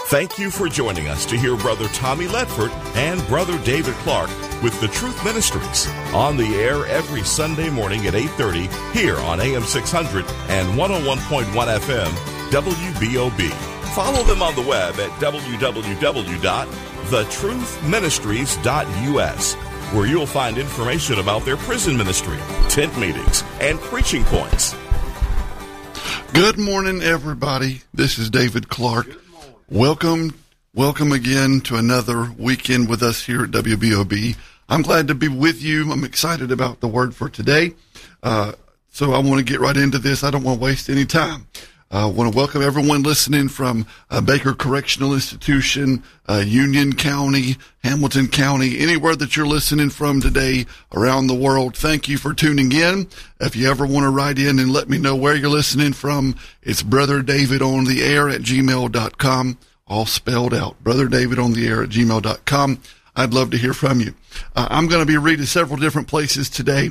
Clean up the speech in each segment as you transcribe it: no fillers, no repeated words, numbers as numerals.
Thank you for joining us to hear Brother Tommy Ledford and Brother David Clark with The Truth Ministries, on the air every Sunday morning at 8:30 here on AM 600 and 101.1 FM WBOB. Follow them on the web at www.thetruthministries.us, where you'll find information about their prison ministry, tent meetings, and preaching points. Good morning, everybody. This is David Clark. Welcome again to another weekend with us here at WBOB. I'm glad to be with you. I'm excited about the word for today. So I want to get right into this. I don't want to waste any time. I want to welcome everyone listening from Baker Correctional Institution, Union County, Hamilton County, anywhere that you're listening from today around the world. Thank you for tuning in. If you ever want to write in and let me know where you're listening from, it's brotherdavidontheair@gmail.com, all spelled out. brotherdavidontheair@gmail.com. I'd love to hear from you. I'm going to be reading several different places today,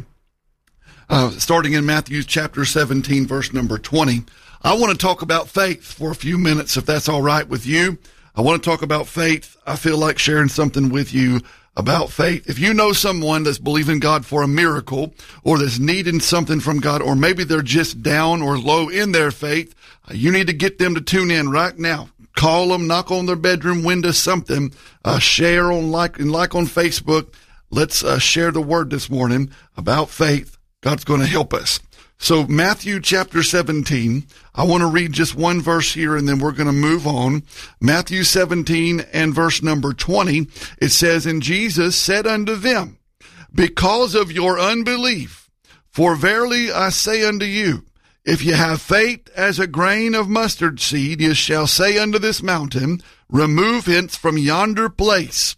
starting in Matthew chapter 17, verse number 20. I want to talk about faith for a few minutes, if that's all right with you. I want to talk about faith. I feel like sharing something with you about faith. If you know someone that's believing God for a miracle, or that's needing something from God, or maybe they're just down or low in their faith, you need to get them to tune in right now. Call them, knock on their bedroom window, something, share on like on Facebook. Let's share the word this morning about faith. God's going to help us. So Matthew chapter 17, I want to read just one verse here and then we're going to move on. Matthew 17 and verse number 20, it says, "And Jesus said unto them, because of your unbelief, for verily I say unto you, if you have faith as a grain of mustard seed, you shall say unto this mountain, remove hence from yonder place,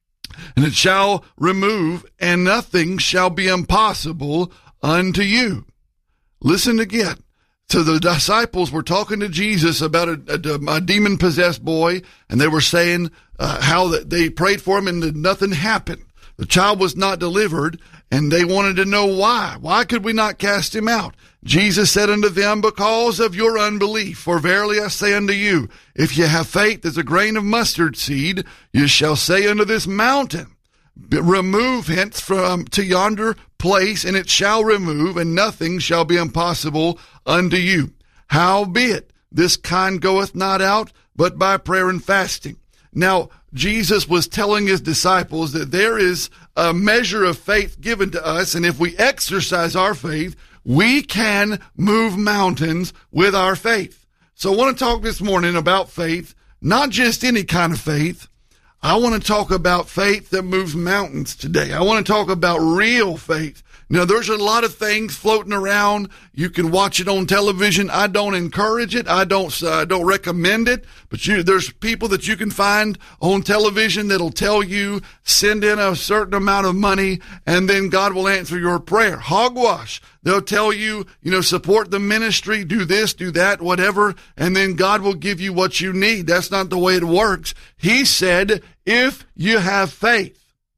and it shall remove, and nothing shall be impossible unto you." Listen again. So the disciples were talking to Jesus about a demon-possessed boy, and they were saying how that they prayed for him and nothing happened. The child was not delivered, and they wanted to know why. Why could we not cast him out? Jesus said unto them, because of your unbelief. For verily I say unto you, if you have faith as a grain of mustard seed, you shall say unto this mountain, remove hence from to yonder place, and it shall remove, and nothing shall be impossible unto you. Howbeit, this kind goeth not out, but by prayer and fasting. Now, Jesus was telling his disciples that there is a measure of faith given to us, and if we exercise our faith, we can move mountains with our faith. So I want to talk this morning about faith, not just any kind of faith. I want to talk about faith that moves mountains today. I want to talk about real faith. Now, there's a lot of things floating around. You can watch it on television. I don't encourage it. I don't recommend it. But there's people that you can find on television that'll tell you, send in a certain amount of money, and then God will answer your prayer. Hogwash. They'll tell you, support the ministry, do this, do that, whatever, and then God will give you what you need. That's not the way it works. He said, if you have faith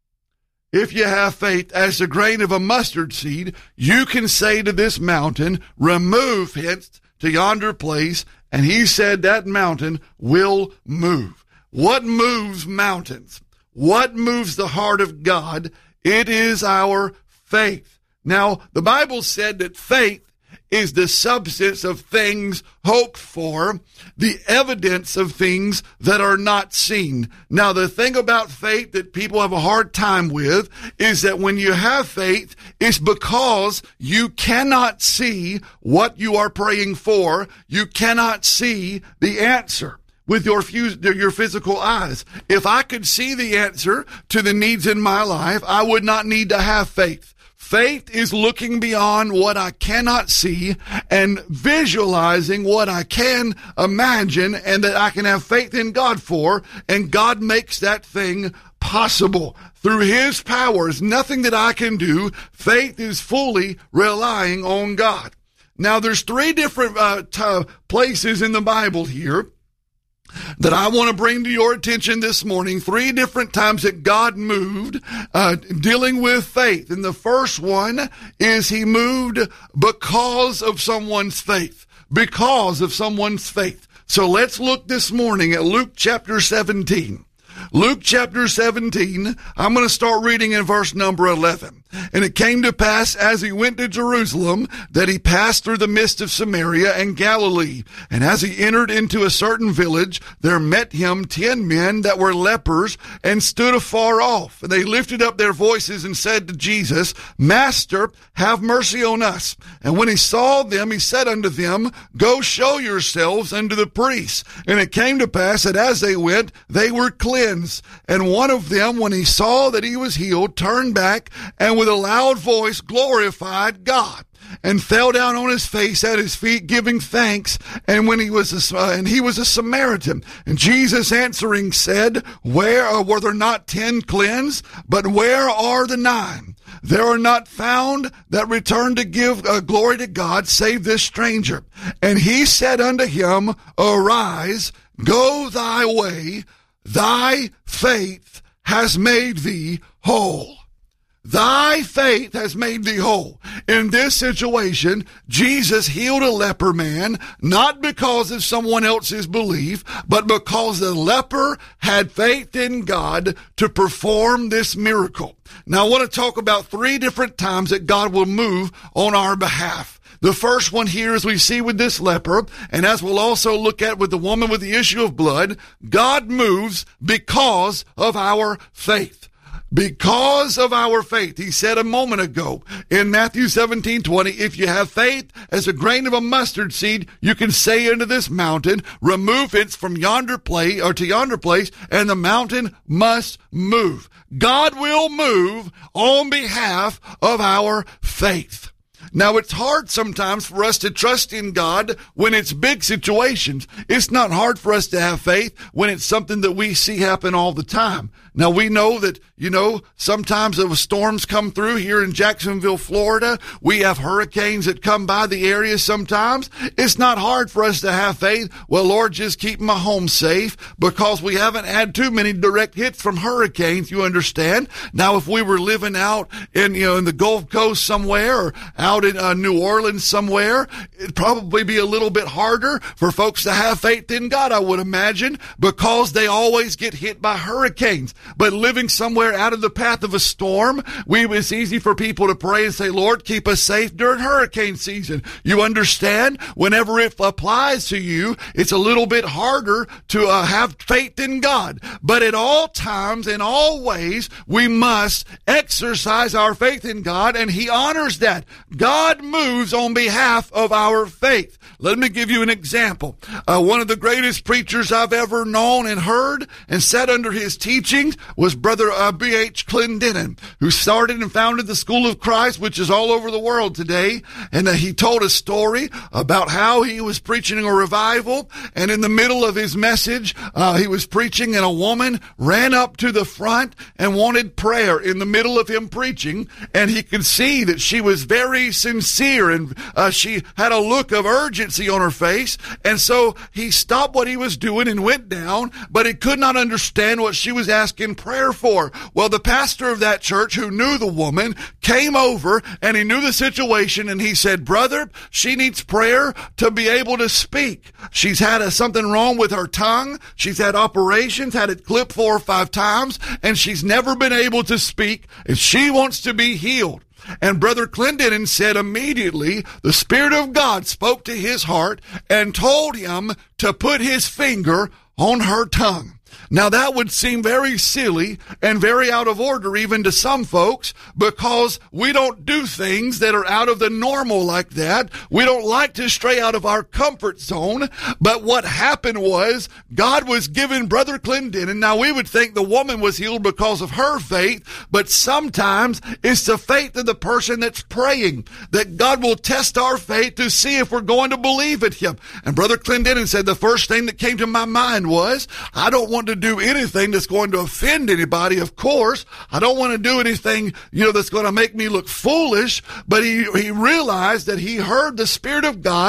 as a grain of a mustard seed, you can say to this mountain, remove hence to yonder place, and he said that mountain will move. What moves mountains? What moves the heart of God? It is our faith. Now, the Bible said that faith is the substance of things hoped for, the evidence of things that are not seen. Now, the thing about faith that people have a hard time with is that when you have faith, it's because you cannot see what you are praying for. You cannot see the answer with your physical eyes. If I could see the answer to the needs in my life, I would not need to have faith. Faith is looking beyond what I cannot see and visualizing what I can imagine and that I can have faith in God for, and God makes that thing possible. Through His powers, nothing that I can do. Faith is fully relying on God. Now, there's three different places in the Bible here that I want to bring to your attention this morning. Three different times that God moved dealing with faith. And the first one is He moved because of someone's faith. Because of someone's faith. So let's look this morning at Luke chapter 17. Luke chapter 17, I'm going to start reading in verse number 11. And it came to pass as he went to Jerusalem that he passed through the midst of Samaria and Galilee. And as he entered into a certain village, there met him 10 men that were lepers and stood afar off. And they lifted up their voices and said to Jesus, Master, have mercy on us. And when he saw them, he said unto them, Go show yourselves unto the priests. And it came to pass that as they went, they were cleansed. And one of them, when he saw that he was healed, turned back and with a loud voice glorified God, and fell down on his face at his feet, giving thanks. And when he was a Samaritan, and Jesus answering said, Where were there not 10 cleansed? But where are the 9? There are not found that return to give glory to God, save this stranger. And he said unto him, Arise, go thy way, thy faith has made thee whole. Thy faith has made thee whole. In this situation, Jesus healed a leper man, not because of someone else's belief, but because the leper had faith in God to perform this miracle. Now, I want to talk about 3 different times that God will move on our behalf. The first one here, as we see with this leper, and as we'll also look at with the woman with the issue of blood, God moves because of our faith. Because of our faith. He said a moment ago in Matthew 17:20, if you have faith as a grain of a mustard seed, you can say unto this mountain, remove it from yonder place or to yonder place, and the mountain must move. God will move on behalf of our faith. Now, it's hard sometimes for us to trust in God when it's big situations. It's not hard for us to have faith when it's something that we see happen all the time. Now, we know that, sometimes the storms come through here in Jacksonville, Florida. We have hurricanes that come by the area sometimes. It's not hard for us to have faith. Well, Lord, just keep my home safe, because we haven't had too many direct hits from hurricanes, you understand. Now, if we were living out in the Gulf Coast somewhere, or out in New Orleans somewhere, it'd probably be a little bit harder for folks to have faith in God, I would imagine, because they always get hit by hurricanes. But living somewhere out of the path of a storm, it's easy for people to pray and say, Lord, keep us safe during hurricane season. You understand? Whenever it applies to you, it's a little bit harder to have faith in God. But at all times, in all ways, we must exercise our faith in God, and He honors that. God moves on behalf of our faith. Let me give you an example. One of the greatest preachers I've ever known and heard and sat under his teachings was Brother B.H. Clendenin, who started and founded the School of Christ, which is all over the world today. And he told a story about how he was preaching a revival, and in the middle of his message, he was preaching, and a woman ran up to the front and wanted prayer in the middle of him preaching, and he could see that she was very sincere, and she had a look of urgency on her face, and so he stopped what he was doing and went down, but he could not understand what she was asking prayer for. Well, the pastor of that church, who knew the woman, came over, and he knew the situation, and he said, brother, she needs prayer to be able to speak. She's had something wrong with her tongue. She's had operations, had it clipped 4 or 5 times, and she's never been able to speak, and she wants to be healed. And Brother Clendenin said immediately the Spirit of God spoke to his heart and told him to put his finger on her tongue. Now, that would seem very silly and very out of order even to some folks, because we don't do things that are out of the normal like that. We don't like to stray out of our comfort zone. But what happened was God was giving Brother Clendenin. Now, we would think the woman was healed because of her faith, but sometimes it's the faith of the person that's praying that God will test our faith to see if we're going to believe in Him. And Brother Clendenin said the first thing that came to my mind was, I don't want to do anything that's going to offend anybody, of course. I don't want to do anything, that's going to make me look foolish. But he realized that he heard the Spirit of God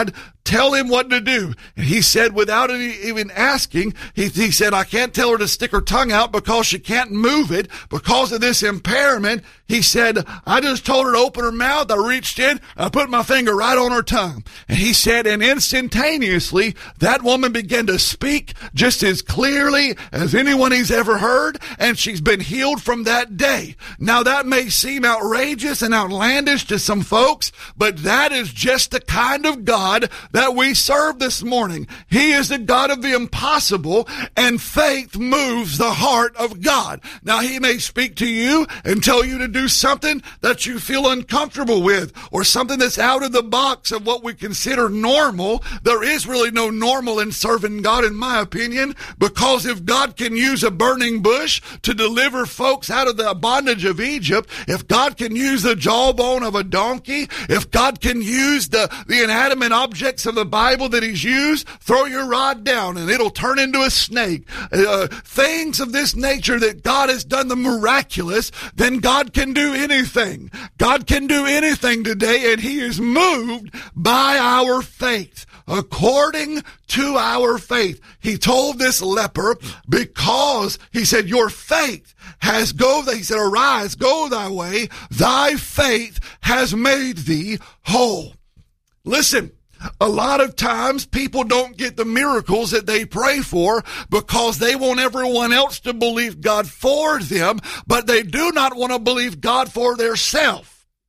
tell him what to do. And he said, without even asking, he said, I can't tell her to stick her tongue out because she can't move it because of this impairment. He said, I just told her to open her mouth. I reached in, I put my finger right on her tongue. And he said, and instantaneously, that woman began to speak just as clearly as anyone he's ever heard, and she's been healed from that day. Now, that may seem outrageous and outlandish to some folks, but that is just the kind of God that we serve this morning. He is the God of the impossible, and faith moves the heart of God. Now, he may speak to you and tell you to do something that you feel uncomfortable with, or something that's out of the box of what we consider normal. There is really no normal in serving God, in my opinion, because if God can use a burning bush to deliver folks out of the bondage of Egypt, if God can use the jawbone of a donkey, if God can use the inanimate objects of the Bible that he's used, throw your rod down and it'll turn into a snake. Things of this nature that God has done the miraculous, then God can do anything. God can do anything today, and he is moved by our faith. According to our faith. He told this leper, because he said, your faith has he said, arise, go thy way, thy faith has made thee whole. Listen, a lot of times people don't get the miracles that they pray for because they want everyone else to believe God for them, but they do not want to believe God for themselves.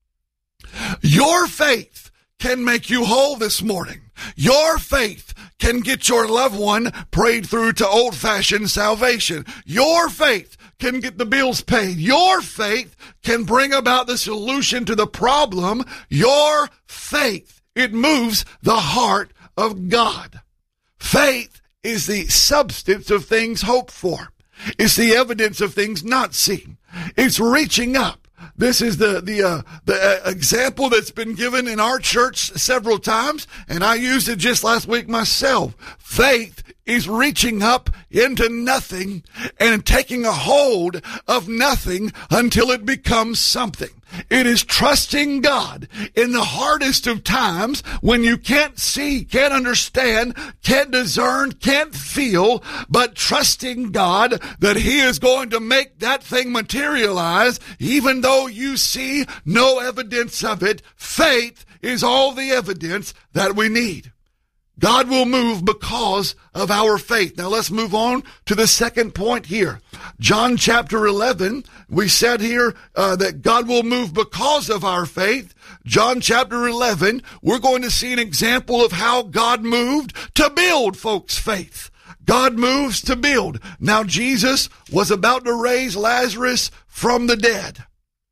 Your faith can make you whole this morning. Your faith can get your loved one prayed through to old-fashioned salvation. Your faith can get the bills paid. Your faith can bring about the solution to the problem. Your faith, it moves the heart of God. Faith is the substance of things hoped for. It's the evidence of things not seen. It's reaching up. This is the example that's been given in our church several times, and I used it just last week myself. Faith is reaching up into nothing and taking a hold of nothing until it becomes something. It is trusting God in the hardest of times when you can't see, can't understand, can't discern, can't feel, but trusting God that he is going to make that thing materialize even though you see no evidence of it. Faith is all the evidence that we need. God will move because of our faith. Now let's move on to the second point here. John chapter 11, we said here that God will move because of our faith. John chapter 11, we're going to see an example of how God moved to build folks' faith. God moves to build. Now Jesus was about to raise Lazarus from the dead.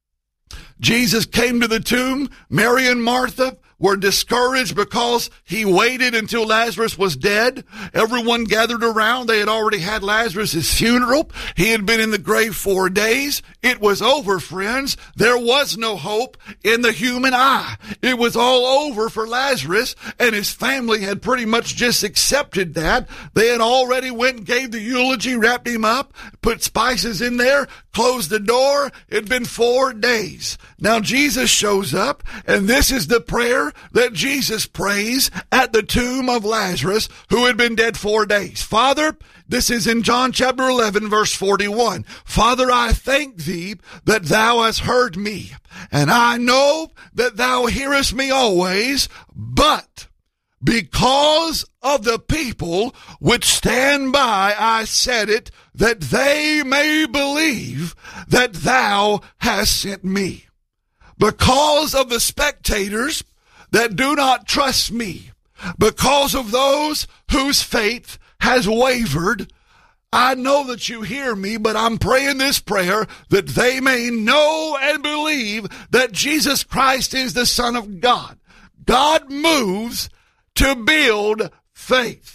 Jesus came to the tomb. Mary and Martha were discouraged because he waited until Lazarus was dead. Everyone gathered around. They had already had Lazarus' funeral. He had been in the grave 4 days. It was over, friends. There was no hope in the human eye. It was all over for Lazarus, and his family had pretty much just accepted that. They had already went and gave the eulogy, wrapped him up, put spices in there, closed the door. It'd been 4 days. Now Jesus shows up, and this is the prayer that Jesus prays at the tomb of Lazarus, who had been dead 4 days. Father, this is in John chapter 11, verse 41. Father, I thank thee that thou hast heard me, and I know that thou hearest me always, but because of the people which stand by, I said it, that they may believe that thou hast sent me. Because of the spectators that do not trust me, because of those whose faith has wavered, I know that you hear me, but I'm praying this prayer that they may know and believe that Jesus Christ is the Son of God. God moves to build faith.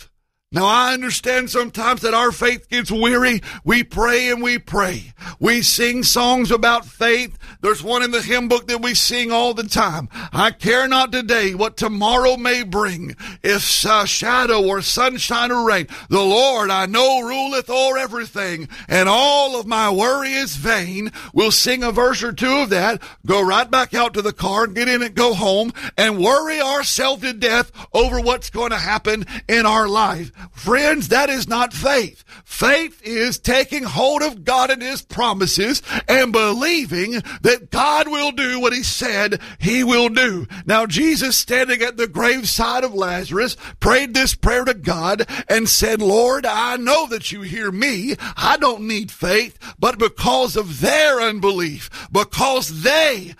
Now, I understand sometimes that our faith gets weary. We pray and we pray. We sing songs about faith. There's one in the hymn book that we sing all the time. I care not today what tomorrow may bring, if shadow or sunshine or rain. The Lord I know ruleth o'er everything, and all of my worry is vain. We'll sing a verse or two of that, go right back out to the car, get in it, go home, and worry ourselves to death over what's going to happen in our life. Friends, that is not faith. Faith is taking hold of God and His promises and believing that God will do what He said He will do. Now, Jesus, standing at the graveside of Lazarus, prayed this prayer to God and said, Lord, I know that you hear me. I don't need faith, but because of their unbelief, because they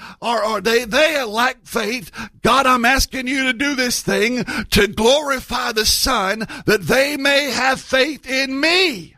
lack faith, God, I'm asking you to do this thing to glorify the Son, that they may have faith in me.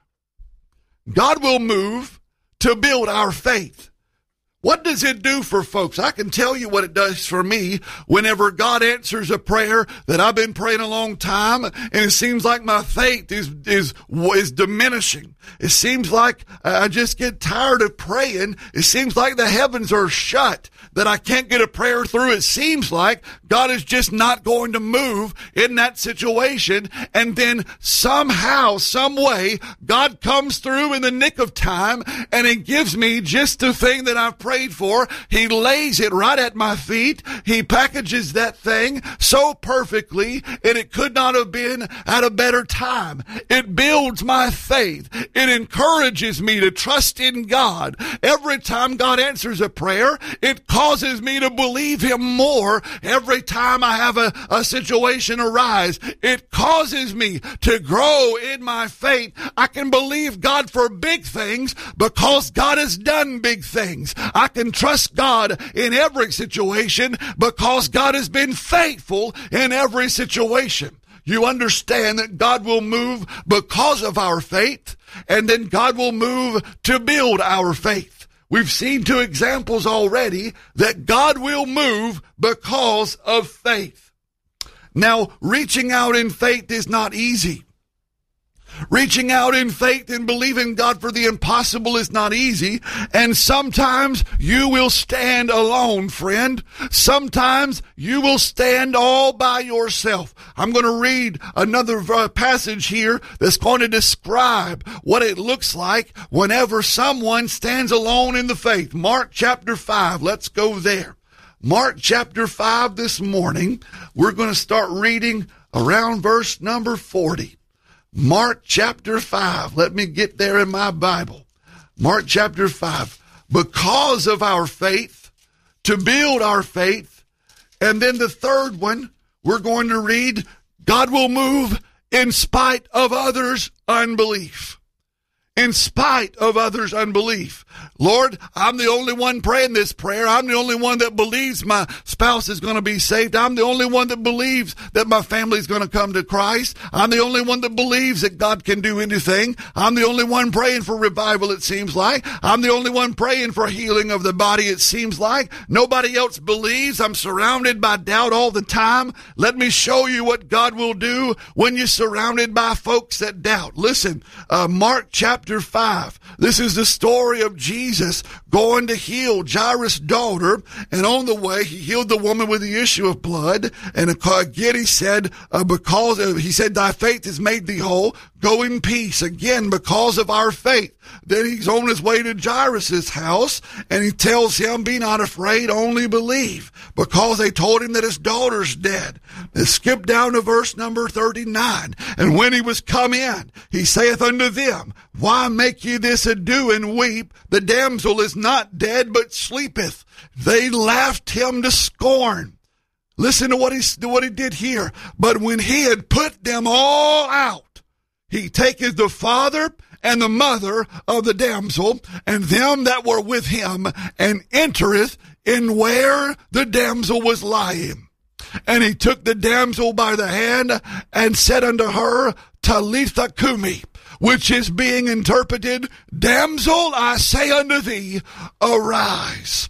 God will move to build our faith. What does it do for folks? I can tell you what it does for me whenever God answers a prayer that I've been praying a long time, and it seems like my faith is diminishing. It seems like I just get tired of praying. It seems like the heavens are shut, that I can't get a prayer through. It seems like God is just not going to move in that situation. And then somehow, some way, God comes through in the nick of time, and He gives me just the thing that I've prayed for. He lays it right at my feet. He packages that thing so perfectly, and it could not have been at a better time. It builds my faith. It encourages me to trust in God. Every time God answers a prayer, it causes me to believe Him more. Every time I have a situation arise, it causes me to grow in my faith. I can believe God for big things because God has done big things. I can trust God in every situation because God has been faithful in every situation. You understand that God will move because of our faith, and then God will move to build our faith. We've seen two examples already that God will move because of faith. Now, reaching out in faith is not easy. Reaching out in faith and believing God for the impossible is not easy. And sometimes you will stand alone, friend. Sometimes you will stand all by yourself. I'm going to read another passage here that's going to describe what it looks like whenever someone stands alone in the faith. Mark chapter 5. Let's go there. Mark chapter 5 this morning. We're going to start reading around verse number 40. Mark chapter 5. Let me get there in my Bible. Mark chapter 5. Because of our faith, to build our faith. And then the third one, we're going to read, God will move in spite of others' unbelief. In spite of others' unbelief. Lord, I'm the only one praying this prayer. I'm the only one that believes my spouse is going to be saved. I'm the only one that believes that my family is going to come to Christ. I'm the only one that believes that God can do anything. I'm the only one praying for revival, it seems like. I'm the only one praying for healing of the body, it seems like. Nobody else believes. I'm surrounded by doubt all the time. Let me show you what God will do when you're surrounded by folks that doubt. Listen, Mark chapter 5. This is the story of Jesus going to heal Jairus' daughter, and on the way he healed the woman with the issue of blood. And again he said, he said, thy faith has made thee whole. Go in peace. Again, because of our faith. Then he's on his way to Jairus' house, and he tells him, be not afraid, only believe, because they told him that his daughter's dead. Let's skip down to verse number 39. And when he was come in, he saith unto them, why make ye this ado and weep? The damsel is not dead, but sleepeth. They laughed him to scorn. Listen to what he did here. But when he had put them all out, he taketh the father and the mother of the damsel and them that were with him, and entereth in where the damsel was lying. And he took the damsel by the hand and said unto her, Talitha cumi, which is being interpreted, damsel, I say unto thee, arise.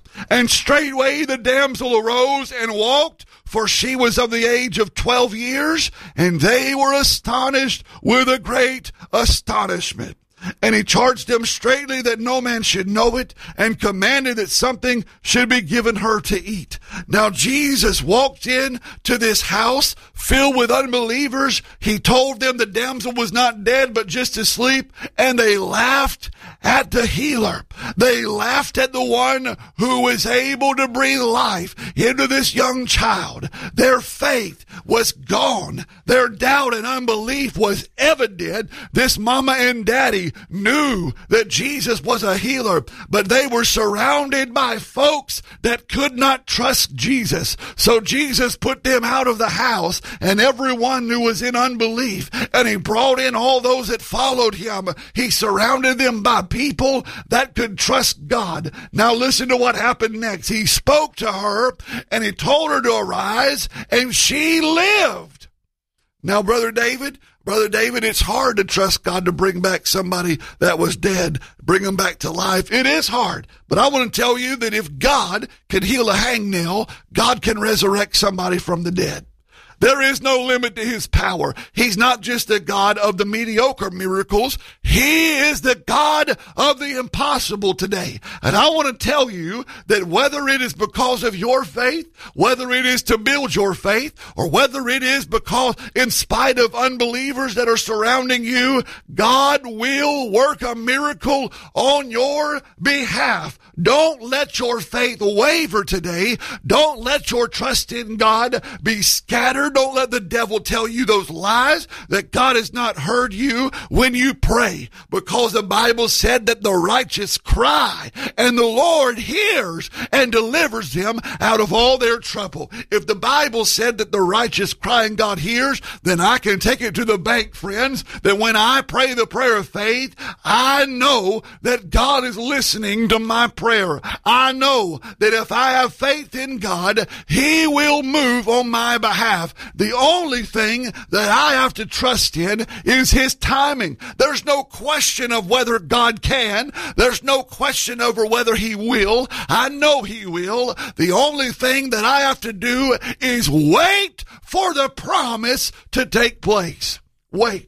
And straightway the damsel arose and walked, for she was of the age of 12 years, and they were astonished with a great astonishment. And he charged them straitly that no man should know it, and commanded that something should be given her to eat. Now Jesus walked in to this house filled with unbelievers. He told them the damsel was not dead, but just asleep, and they laughed at the healer. They laughed at the one who was able to breathe life into this young child. Their faith was gone. Their doubt and unbelief was evident. This mama and daddy knew that Jesus was a healer, but they were surrounded by folks that could not trust Jesus. So Jesus put them out of the house and everyone who was in unbelief, and he brought in all those that followed him. He surrounded them by people that could trust God. Now listen to what happened next. He spoke to her and he told her to arise, and she lived. Now, Brother David, it's hard to trust God to bring back somebody that was dead, bring them back to life. It is hard. But I want to tell you that if God can heal a hangnail, God can resurrect somebody from the dead. There is no limit to his power. He's not just a God of the mediocre miracles. He is the God of the impossible today. And I want to tell you that whether it is because of your faith, whether it is to build your faith, or whether it is because in spite of unbelievers that are surrounding you, God will work a miracle on your behalf. Don't let your faith waver today. Don't let your trust in God be scattered. Don't let the devil tell you those lies that God has not heard you when you pray, because the Bible said that the righteous cry and the Lord hears and delivers them out of all their trouble. If the Bible said that the righteous cry and God hears, then I can take it to the bank, friends, that when I pray the prayer of faith, I know that God is listening to my prayer. I know that if I have faith in God, he will move on my behalf. The only thing that I have to trust in is his timing. There's no question of whether God can. There's no question over whether he will. I know he will. The only thing that I have to do is wait for the promise to take place. Wait.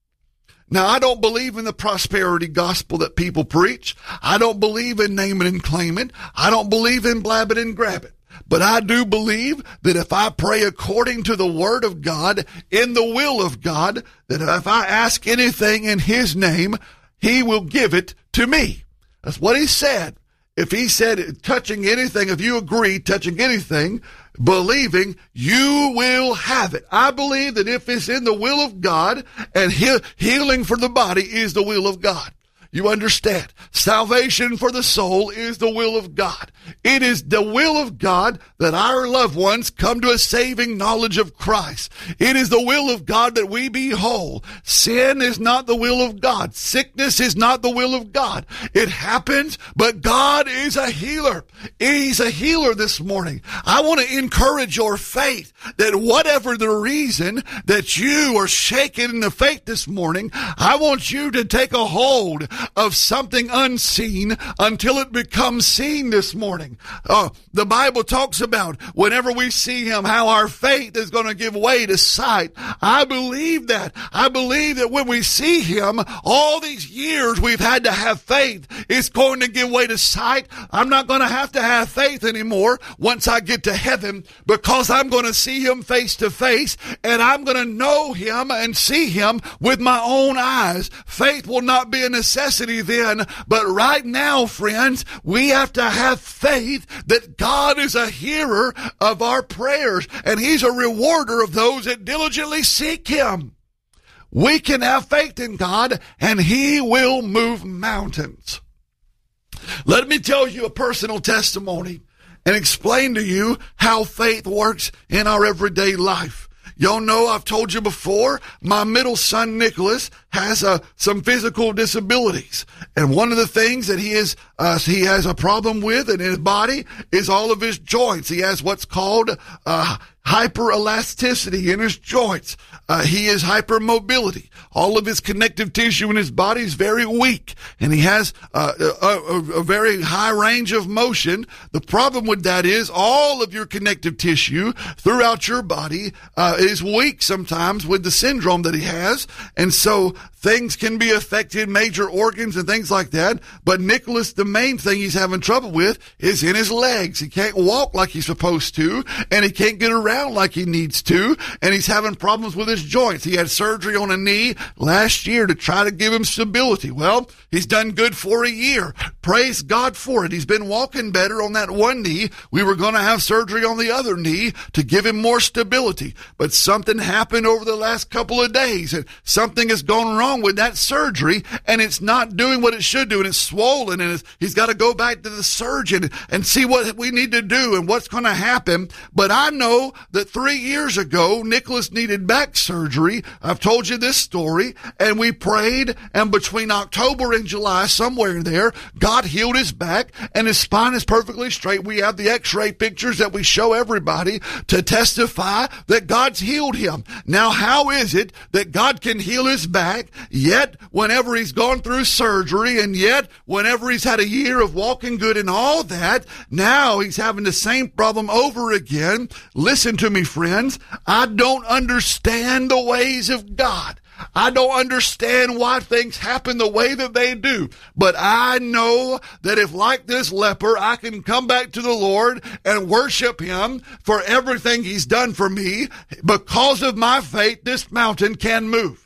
Now, I don't believe in the prosperity gospel that people preach. I don't believe in name it and claim it. I don't believe in blab it and grab it. But I do believe that if I pray according to the word of God, in the will of God, that if I ask anything in his name, he will give it to me. That's what he said. If he said touching anything, if you agree, touching anything, believing, you will have it. I believe that if it's in the will of God, and healing for the body is the will of God. You understand? Salvation for the soul is the will of God. It is the will of God that our loved ones come to a saving knowledge of Christ. It is the will of God that we be whole. Sin is not the will of God. Sickness is not the will of God. It happens, but God is a healer. He's a healer this morning. I want to encourage your faith that whatever the reason that you are shaken in the faith this morning, I want you to take a hold of something unseen until it becomes seen this morning. The Bible talks about whenever we see him, how our faith is going to give way to sight. I believe that. I believe that when we see him, all these years we've had to have faith is going to give way to sight. I'm not going to have faith anymore once I get to heaven, because I'm going to see him face to face, and I'm going to know him and see him with my own eyes. Faith will not be a necessity then, but right now, friends, we have to have faith that God is a hearer of our prayers, and he's a rewarder of those that diligently seek him. We can have faith in God, and he will move mountains. Let me tell you a personal testimony and explain to you how faith works in our everyday life. Y'all know I've told you before, my middle son, Nicholas, has some physical disabilities. And one of the things that he has a problem with in his body is all of his joints. He has what's called hyperelasticity in his joints. He has hypermobility. All of his connective tissue in his body is very weak, and he has a very high range of motion. The problem with that is all of your connective tissue throughout your body is weak sometimes with the syndrome that he has, and so things can be affected, major organs and things like that. But Nicholas, the main thing he's having trouble with is in his legs. He can't walk like he's supposed to, and he can't get around like he needs to, and he's having problems with his joints. He had surgery on a knee last year to try to give him stability. Well, he's done good for a year. Praise God for it. He's been walking better on that one knee. We were going to have surgery on the other knee to give him more stability, but something happened over the last couple of days, and something has gone wrong with that surgery, and it's not doing what it should do, and it's swollen, and he's got to go back to the surgeon and see what we need to do and what's going to happen. But I know that 3 years ago, Nicholas needed back surgery. I've told you this story, and we prayed, and between October and July, somewhere in there, God healed his back, and his spine is perfectly straight. We have the x-ray pictures that we show everybody to testify that God's healed him. Now, how is it that God can heal his back, yet whenever he's gone through surgery, and yet whenever he's had a year of walking good and all that, now he's having the same problem over again? Listen to me, friends. I don't understand the ways of God. I don't understand why things happen the way that they do. But I know that if, like this leper, I can come back to the Lord and worship him for everything he's done for me, because of my faith, this mountain can move.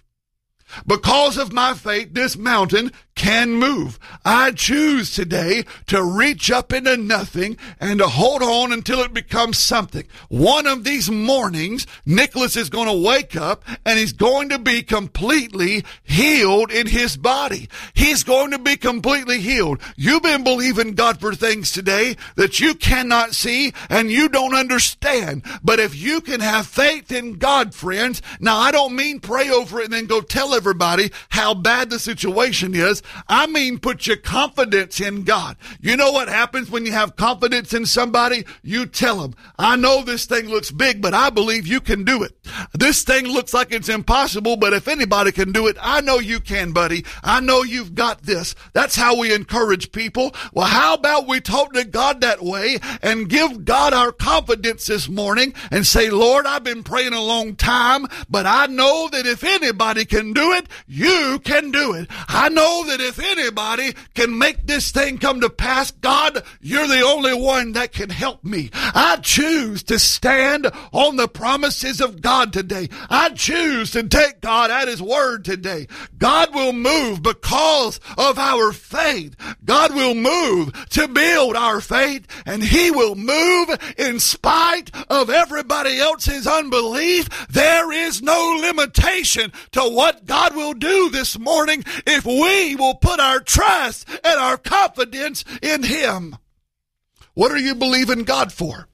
Because of my faith, this mountain can move. I choose today to reach up into nothing and to hold on until it becomes something. One of these mornings, Nicholas is going to wake up and he's going to be completely healed in his body. He's going to be completely healed. You've been believing God for things today that you cannot see and you don't understand. But if you can have faith in God, friends, now I don't mean pray over it and then go tell everybody how bad the situation is. I mean, put your confidence in God. You know what happens when you have confidence in somebody? You tell them, I know this thing looks big, but I believe you can do it. This thing looks like it's impossible, but if anybody can do it, I know you can, buddy. I know you've got this. That's how we encourage people. Well, how about we talk to God that way and give God our confidence this morning and say, Lord, I've been praying a long time, but I know that if anybody can do it, you can do it. I know that if anybody can make this thing come to pass, God, you're the only one that can help me. I choose to stand on the promises of God today. I choose to take God at his word today. God will move because of our faith. God will move to build our faith, and he will move in spite of everybody else's unbelief. There is no limitation to what God will do this morning if we will put our trust and our confidence in him. What are you believing God for?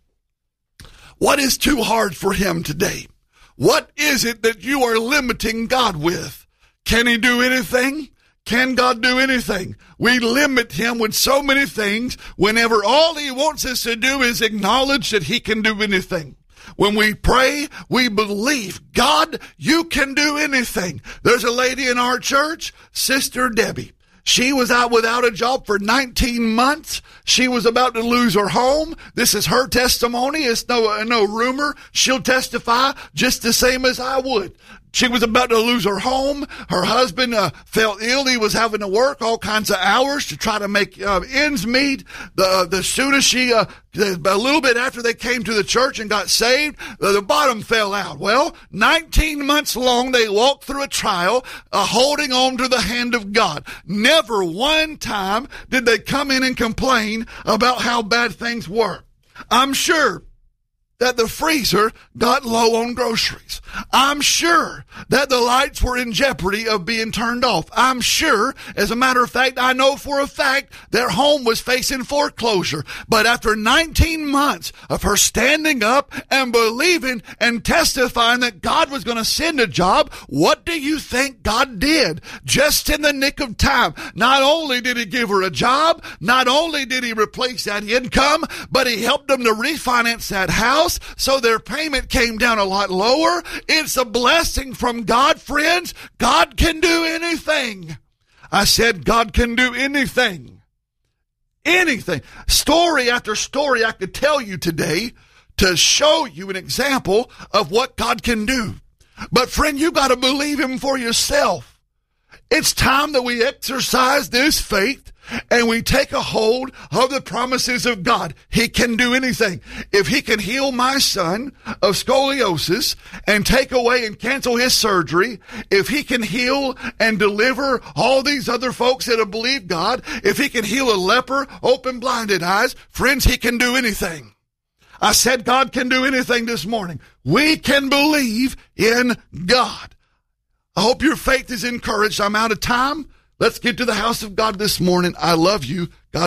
What is too hard for him today? What is it that you are limiting God with? Can he do anything? Can God do anything? We limit him with so many things whenever all he wants us to do is acknowledge that he can do anything. When we pray, we believe, God, you can do anything. There's a lady in our church, Sister Debbie. She was out without a job for 19 months. She was about to lose her home. This is her testimony. It's no rumor. She'll testify just the same as I would. She was about to lose her home. Her husband fell ill. He was having to work all kinds of hours to try to make ends meet. The sooner she, a little bit after they came to the church and got saved, the bottom fell out. Well, 19 months long, they walked through a trial, holding on to the hand of God. Never one time did they come in and complain about how bad things were. I'm sure that the freezer got low on groceries. I'm sure that the lights were in jeopardy of being turned off. I'm sure, as a matter of fact, I know for a fact their home was facing foreclosure. But after 19 months of her standing up and believing and testifying that God was going to send a job, what do you think God did? Just in the nick of time. Not only did he give her a job, not only did he replace that income, but he helped them to refinance that house. house, so their payment came down a lot lower. It's a blessing from God, friends. God can do anything. I said God can do anything. Anything. Story after story I could tell you today to show you an example of what God can do. But friend, you got to believe him for yourself. It's time that we exercise this faith and we take a hold of the promises of God. He can do anything. If he can heal my son of scoliosis and take away and cancel his surgery, if he can heal and deliver all these other folks that have believed God, if he can heal a leper, open blinded eyes, friends, he can do anything. I said God can do anything this morning. We can believe in God. I hope your faith is encouraged. I'm out of time. Let's get to the house of God this morning. I love you. God